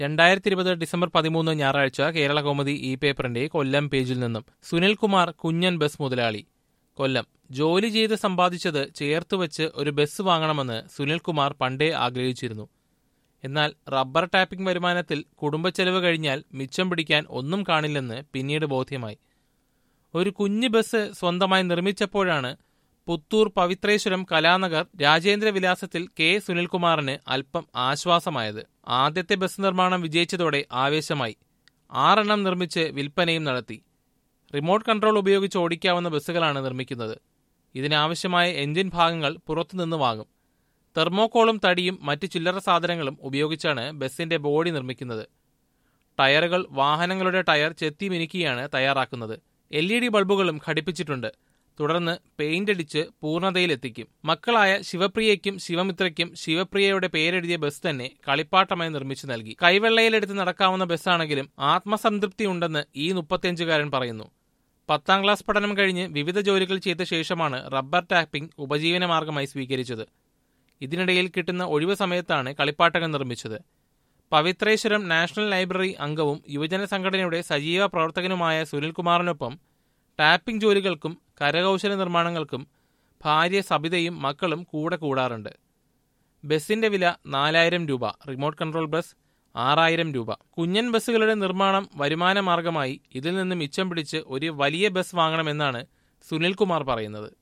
2020 December 13 ഞായറാഴ്ച കേരളകൗമുദി ഈ പേപ്പറിന്റെ കൊല്ലം പേജിൽ നിന്നും. സുനിൽകുമാർ കുഞ്ഞൻ ബസ് മുതലാളി. കൊല്ലം. ജോലി ചെയ്ത് സമ്പാദിച്ചത് ചേർത്തുവച്ച് ഒരു ബസ് വാങ്ങണമെന്ന് സുനിൽകുമാർ പണ്ടേ ആഗ്രഹിച്ചിരുന്നു. എന്നാൽ റബ്ബർ ടാപ്പിംഗ് വരുമാനത്തിൽ കുടുംബച്ചെലവ് കഴിഞ്ഞാൽ മിച്ചം പിടിക്കാൻ ഒന്നും കാണില്ലെന്ന് പിന്നീട് ബോധ്യമായി. ഒരു കുഞ്ഞു ബസ് സ്വന്തമായി നിർമ്മിച്ചപ്പോഴാണ് പുത്തൂർ പവിത്രേശ്വരം കലാനഗർ രാജേന്ദ്രവിലാസത്തിൽ കെ സുനിൽകുമാറിന് അല്പം ആശ്വാസമായത്. ആദ്യത്തെ ബസ് നിർമ്മാണം വിജയിച്ചതോടെ ആവേശമായി. 6 എണ്ണം നിർമ്മിച്ച് വിൽപ്പനയും നടത്തി. റിമോട്ട് കൺട്രോൾ ഉപയോഗിച്ച് ഓടിക്കാവുന്ന ബസ്സുകളാണ് നിർമ്മിക്കുന്നത്. ഇതിനാവശ്യമായ എഞ്ചിൻ ഭാഗങ്ങൾ പുറത്തുനിന്ന് വാങ്ങും. തെർമോക്കോളും തടിയും മറ്റ് ചില്ലറ സാധനങ്ങളും ഉപയോഗിച്ചാണ് ബസിന്റെ ബോഡി നിർമ്മിക്കുന്നത്. ടയറുകൾ വാഹനങ്ങളുടെ ടയർ ചെത്തി മിനുക്കിയാണ് തയ്യാറാക്കുന്നത്. LED ബൾബുകളും ഘടിപ്പിച്ചിട്ടുണ്ട്. തുടർന്ന് പെയിന്റ് അടിച്ച് പൂർണ്ണതയിലെത്തിക്കും. മക്കളായ ശിവപ്രിയയ്ക്കും ശിവമിത്രയ്ക്കും ശിവപ്രിയയുടെ പേരെഴുതിയ ബസ് തന്നെ കളിപ്പാട്ടമായി നിർമ്മിച്ചു നൽകി. കൈവെള്ളയിലെടുത്ത് നടക്കാവുന്ന ബസ്സാണെങ്കിലും ആത്മസംതൃപ്തി ഉണ്ടെന്ന് ഈ 35-കാരൻ പറയുന്നു. 10ാം ക്ലാസ് പഠനം കഴിഞ്ഞ് വിവിധ ജോലികൾ ചെയ്ത ശേഷമാണ് റബ്ബർ ടാപ്പിംഗ് ഉപജീവനമാർഗമായി സ്വീകരിച്ചത്. ഇതിനിടയിൽ കിട്ടുന്ന ഒഴിവു സമയത്താണ് കളിപ്പാട്ടങ്ങൾ നിർമ്മിച്ചത്. പവിത്രേശ്വരം നാഷണൽ ലൈബ്രറി അംഗവും യുവജന സംഘടനയുടെ സജീവ പ്രവർത്തകനുമായ സുനിൽകുമാറിനൊപ്പം ടാപ്പിംഗ് ജോലികൾക്കും കരകൗശല നിർമ്മാണങ്ങൾക്കും ഭാര്യ സബിതയും മക്കളും കൂടെ കൂടാറുണ്ട്. ബസിന്റെ വില 4000 രൂപ, റിമോട്ട് കൺട്രോൾ ബസ് 6000 രൂപ. കുഞ്ഞൻ ബസ്സുകളുടെ നിർമ്മാണം വരുമാന മാർഗമായി ഇതിൽ നിന്ന് മിച്ചം പിടിച്ച് ഒരു വലിയ ബസ് വാങ്ങണമെന്നാണ് സുനിൽകുമാർ പറയുന്നത്.